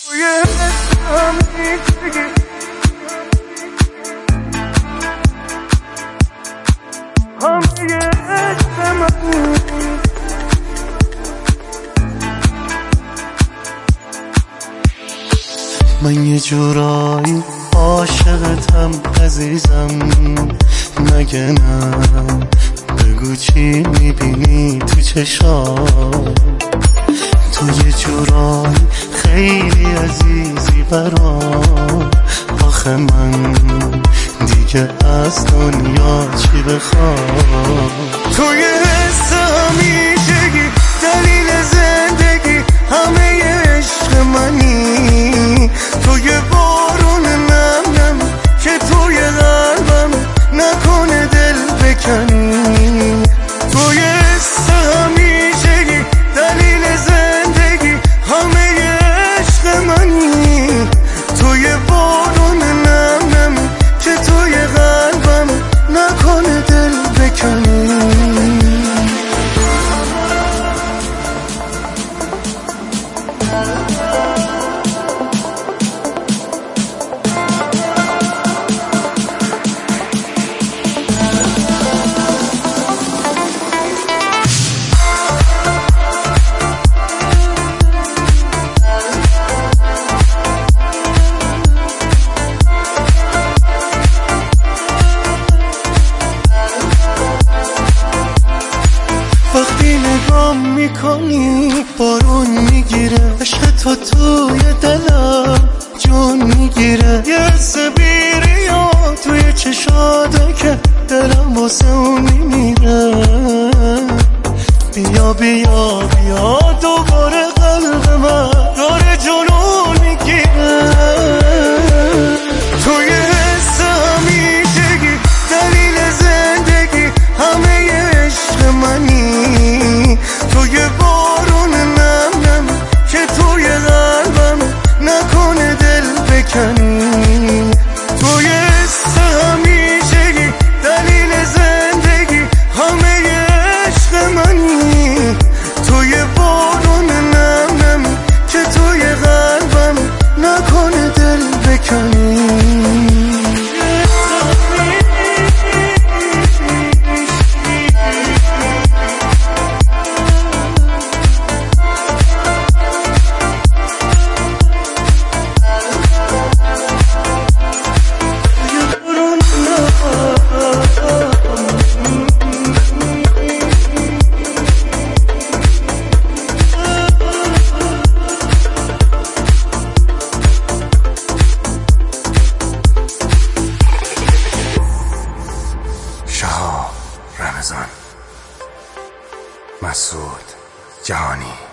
من یه جورایی عاشقتم عزیزم، مگه نه؟ بگو چی میبینی تو چشام؟ تو یه جورایی خیلی عزیزی برام، آخه من دیگه از دنیا چی بخوام؟ تو یه حس همیشگی، دلیل زندگی، همه عشق منی. تو یه بارون نم نم که توی قلبم، نکنه دل بکنی. تو یه حس همیشگی، دلیل زندگی، همه عشق منی. تو یه بارون نم نم که توی قلبم، نکنه دل بکنی. وقتی نگام میکنی بارون میگیره، عشق تو توی دلم جون میگیره. یه حس بیریا توی چشاته که دلم واسه اون میمیره. بیا بیا بیا دوباره قلب من داره جنون میگیره. تو یه حس همیشگی، دلیل زندگی، همه عشق منی. تو یه بارون نم نم که توی قلبم، نکنه دل بکنی. تو یه حس همیشگی، دلیل زندگی، همه عشق منی. تو یه بارون نم نم که توی قلبم، نکنه دل بکنی. رمضان مسعود جهانی.